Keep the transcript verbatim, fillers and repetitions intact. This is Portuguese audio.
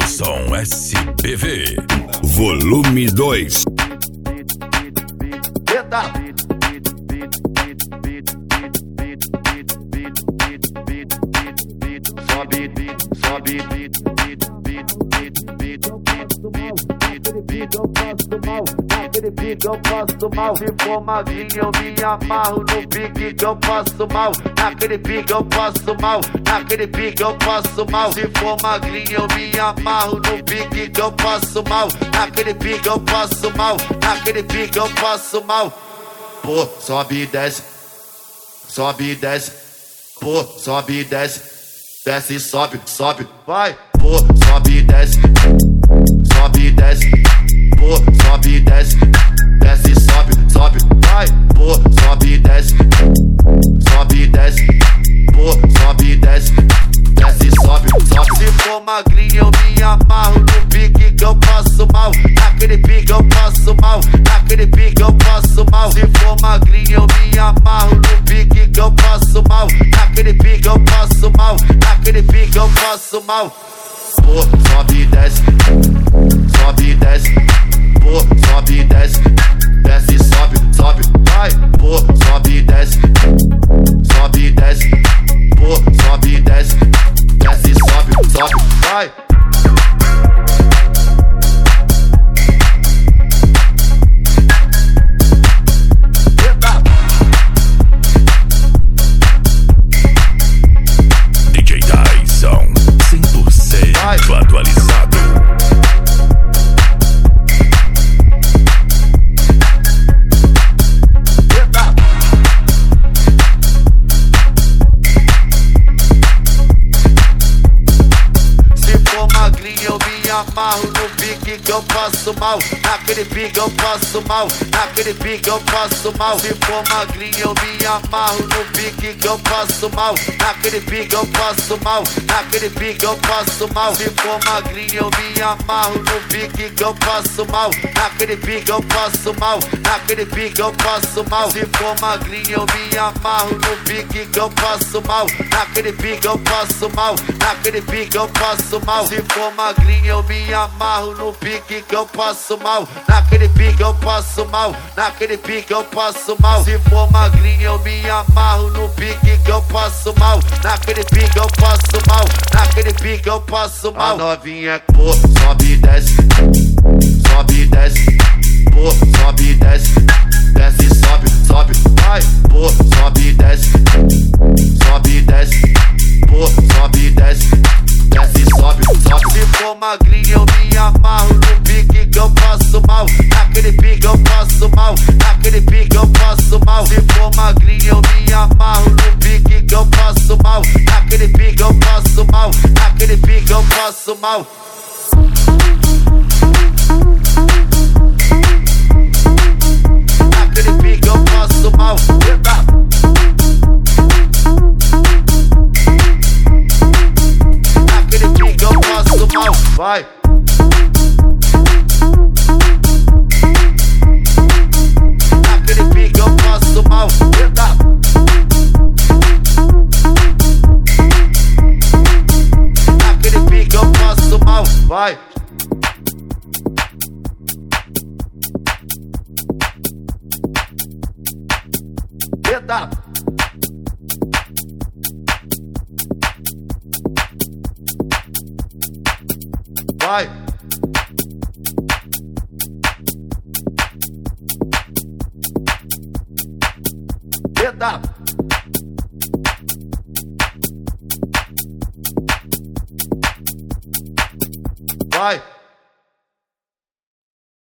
Dyson S P V Volume dois. Eita! Sobe, sobe, naquele pique eu faço mal, naquele pique eu faço mal. Se for magrinho eu me amarro no pique que eu faço mal, naquele pique eu faço mal, naquele pique eu faço mal. Se for magrinho eu me amarro no pique que eu faço mal, naquele pique eu faço mal, naquele pique eu faço mal. Pô, sobe e desce, sobe e desce, pô, sobe e desce, desce e sobe, sobe, vai, pô, sobe e desce, sobe e desce, pô, sobe e desce, desce e sobe, sobe, vai, pô, sobe e desce, sobe e desce, pô, sobe e desce, desce e sobe, sobe. Se for magrinho eu me amarro no pique que eu faço mal, naquele pique eu faço mal, naquele pique eu faço mal. Se for magrinho eu me amarro no pique que eu faço mal, naquele pique eu faço mal, naquele pique eu faço mal. Pô, sobe e desce, sobe e desce, pô, sobe e desce, desce e sobe, sobe, vai, pô, sobe e desce, sobe e desce, pô, sobe e desce, desce e sobe, sobe, vai. D J Dyson cem por cento atualizado. Eu me amarro no pique que eu faço mal, naquele pique eu faço mal, naquele pique eu faço mal. Se for magrinho eu me amarro no pique que eu faço mal, naquele pique eu faço mal, naquele pique eu faço mal. Se for magrinho eu me amarro no pique que eu faço mal, naquele pique eu faço mal, naquele pique eu faço mal. Se for magrinho eu me amarro no pique que eu faço mal, naquele pique eu faço mal, naquele pique eu faço mal. Se for magrinho eu me amarro no pique que eu passo mal, naquele pique eu passo mal, naquele pique eu passo mal. Se for magrinho eu me amarro no pique que eu passo mal, naquele pique eu passo mal, naquele pique eu passo mal. A novinha, pô, sobe e desce, sobe e desce, pô, sobe e desce, desce e sobe, sobe, vai, pô, sobe e desce, sobe e desce, pô, sobe e desce, desce e sobe, sobe. Se for magrinho eu me amarro no pique que eu faço mal, naquele pique eu faço mal, naquele pique eu faço mal. Se for magrinho eu me amarro no pique que eu faço mal, naquele pique eu faço mal, naquele pique eu faço mal. Naquele pique eu faço mal. Eita! Naquele pique eu faço mal. Vai! Naquele pique eu faço mal. Eita! Naquele pique eu faço mal. Vai! Eita! Vai! Eita! Vai!